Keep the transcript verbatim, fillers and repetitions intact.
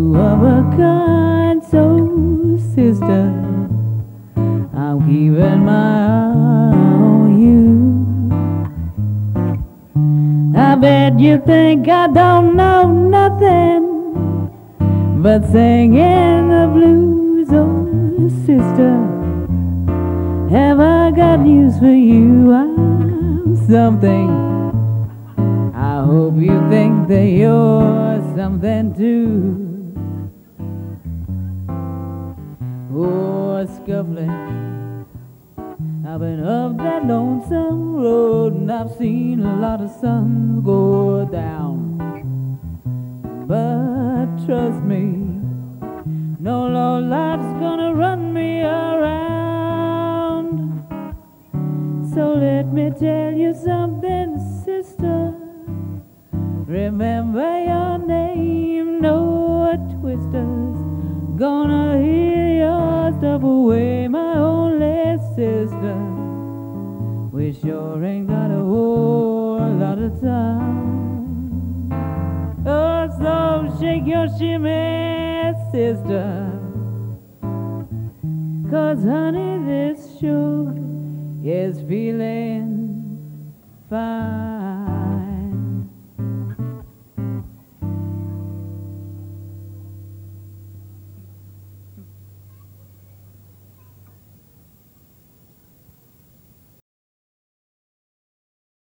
You are a kind soul, sister. I'm keeping my eye on you. I bet you think I don't know nothing but singing the blues, oh sister. Have I got news for you? I'm something. I hope you think that you're something too. Oh, scuffling, I've been up that lonesome road and I've seen a lot of suns go down. But trust me, no low life's gonna run me around. So let me tell you something, sister. Remember your name, no twisters gonna hear your stuff away, my only sister. We sure ain't got a whole lot of time. Oh, so shake your shimmy, sister, 'cause honey, this sure is feeling fine.